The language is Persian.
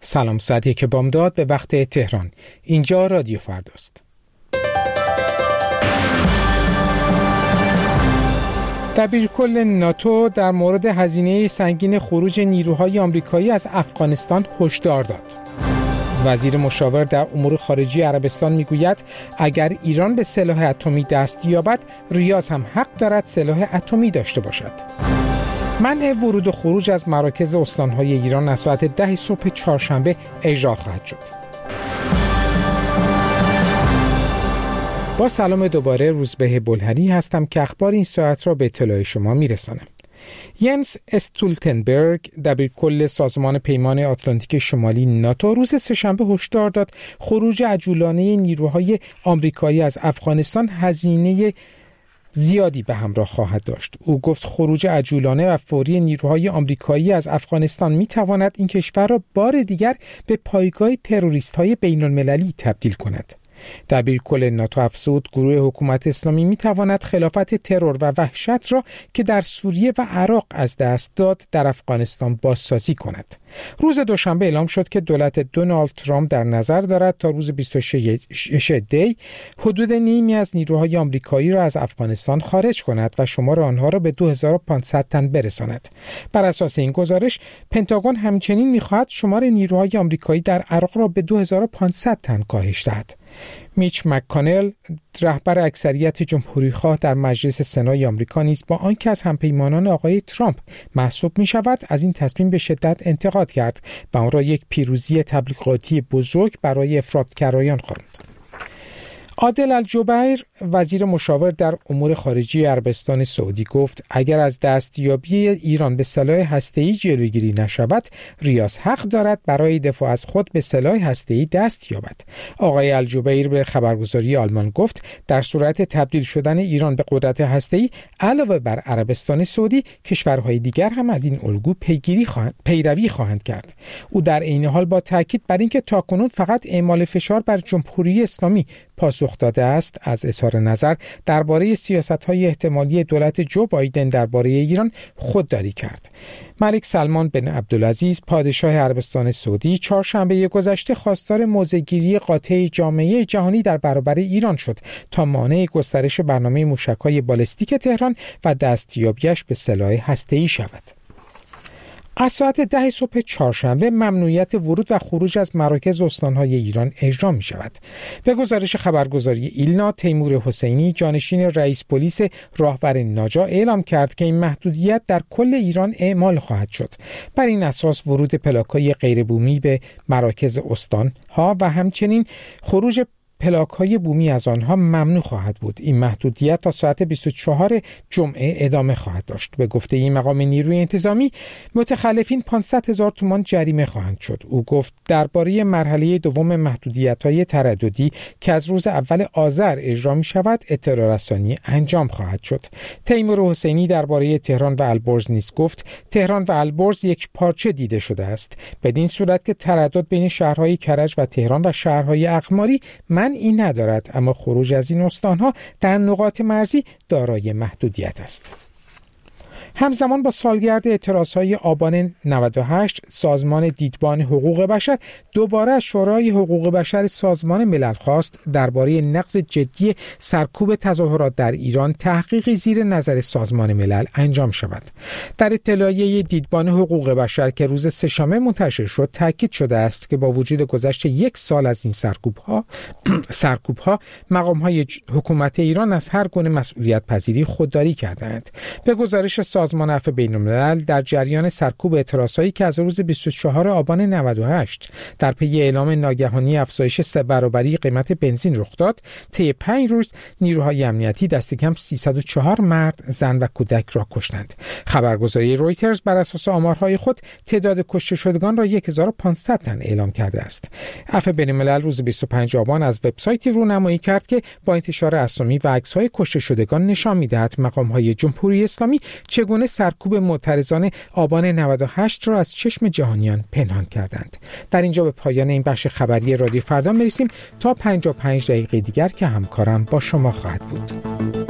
سلام، ساعت 1 بامداد به وقت تهران. اینجا رادیو فرداست. دبیرکل ناتو در مورد هزینه سنگین خروج نیروهای آمریکایی از افغانستان هشدار داد. وزیر مشاور در امور خارجه عربستان میگوید اگر ایران به سلاح اتمی دست یابد، ریاض هم حق دارد سلاح اتمی داشته باشد. منع ورود و خروج از مراکز استانهای ایران از ساعت 10 صبح چهارشنبه اجرا خواهد شد. با سلام دوباره، روزبه بلهری هستم که اخبار این ساعت را به اطلاع شما میرسانم. ینس استولتنبرگ، دبیرکل سازمان پیمان آتلانتیک شمالی ناتو، روز سه‌شنبه هشدار داد خروج عجولانه نیروهای آمریکایی از افغانستان هزینه زیادی به همراه خواهد داشت. او گفت خروج عجولانه و فوری نیروهای آمریکایی از افغانستان می‌تواند این کشور را بار دیگر به پایگاه تروریست‌های بین‌المللی تبدیل کند. دبیرکل ناتو افزود گروه حکومت اسلامی می‌تواند خلافت ترور و وحشت را که در سوریه و عراق از دست داد در افغانستان بازسازی کند. روز دوشنبه اعلام شد که دولت دونالد ترامپ در نظر دارد تا روز 26 دی حدود نیمی از نیروهای آمریکایی را از افغانستان خارج کند و شمار آنها را به 2500 تن برساند. بر اساس این گزارش، پنتاگون همچنین می‌خواهد شمار نیروهای آمریکایی در عراق را به 2500 تن کاهش دهد. میچ مک‌کانل، رهبر اکثریت جمهوری‌خواه در مجلس سنای آمریکا، نیز با آنکه از همپیمانان آقای ترامپ محسوب می‌شود، از این تصمیم به شدت انتقاد کرد و آن را یک پیروزی تبلیغاتی بزرگ برای افراطگرایان خواند. عادل الجبیر، وزیر مشاور در امور خارجه عربستان سعودی، گفت اگر از دستیابی ایران به سلاح هسته‌ای جلوگیری نشود، ریاض حق دارد برای دفاع از خود به سلاح هسته‌ای دست یابد. آقای الجبیر به خبرگزاری آلمان گفت در صورت تبدیل شدن ایران به قدرت هسته‌ای، علاوه بر عربستان سعودی، کشورهای دیگر هم از این الگو پیروی خواهند کرد. او در عین حال با تاکید بر اینکه تاکنون فقط اعمال فشار بر جمهوری اسلامی پاسخ داده است، از اظهار نظر درباره سیاست‌های احتمالی دولت جو بایدن درباره ایران خودداری کرد. ملک سلمان بن عبدالعزیز، پادشاه عربستان سعودی، چهارشنبه گذشته خواستار موضع‌گیری قاطع جامعه جهانی در برابر ایران شد تا مانع گسترش برنامه موشک‌های بالستیک تهران و دستیابیش به سلاح هسته‌ای شود. از ساعت 10 صبح چهارشنبه ممنوعیت ورود و خروج از مراکز استانهای ایران اجرا می شود. به گزارش خبرگزاری ایلنا، تیمور حسینی، جانشین رئیس پلیس راهور ناجا، اعلام کرد که این محدودیت در کل ایران اعمال خواهد شد. بر این اساس ورود پلاک‌های غیربومی به مراکز استانها و همچنین خروج پلاک‌های بومی از آنها ممنوع خواهد بود. این محدودیت تا ساعت 24 جمعه ادامه خواهد داشت. به گفته این مقام نیروی انتظامی، متخلفین 500,000 تومان جریمه خواهند شد. او گفت درباره مرحله دوم محدودیت‌های ترددی که از روز اول آذر اجرا می‌شود، اطلاع رسانی انجام خواهد شد. تیمور حسینی درباره تهران و البرز نیز گفت تهران و البرز یک پارچه دیده شده است، بدین صورت که تردد بین شهرهای کرج و تهران و شهرهای اقماری معنی ندارد، اما خروج از این استانها در نقاط مرزی دارای محدودیت است. همزمان با سالگرد اعتراضهای آبان 98، سازمان دیدبان حقوق بشر دوباره از شورای حقوق بشر سازمان ملل خواست درباره نقض جدی سرکوب تظاهرات در ایران تحقیقی زیر نظر سازمان ملل انجام شود. در اطلاعیه دیدبان حقوق بشر که روز سه‌شنبه منتشر شد، تاکید شده است که با وجود گذشت 1 سال از این سرکوب‌ها مقام‌های حکومت ایران از هر گونه مسئولیت پذیری خودداری کردند. به گزارش سازمان عفو بین‌الملل، در جریان سرکوب اعتراضایی که از روز 24 آبان 98 در پی اعلام ناگهانی افزایش 3 برابری قیمت بنزین رخ داد، طی 5 روز نیروهای امنیتی دست کم 304 مرد، زن و کودک را کشتند. خبرگزاری رویترز بر اساس آمارهای خود تعداد کشته شدگان را 1500 تن اعلام کرده است. عفو بین‌الملل روز 25 آبان از وبسایتی رونمایی کرد که با انتشار اسامی و عکس‌های کشته شدگان نشان می‌دهد مقام‌های جمهوری اسلامی چگونه سرکوب معترضان آبان 98 را از چشم جهانیان پنهان کردند. در اینجا به پایان این بخش خبری رادیو فردا می‌رسیم تا 55 دقیقه دیگر که همکارم با شما خواهد بود.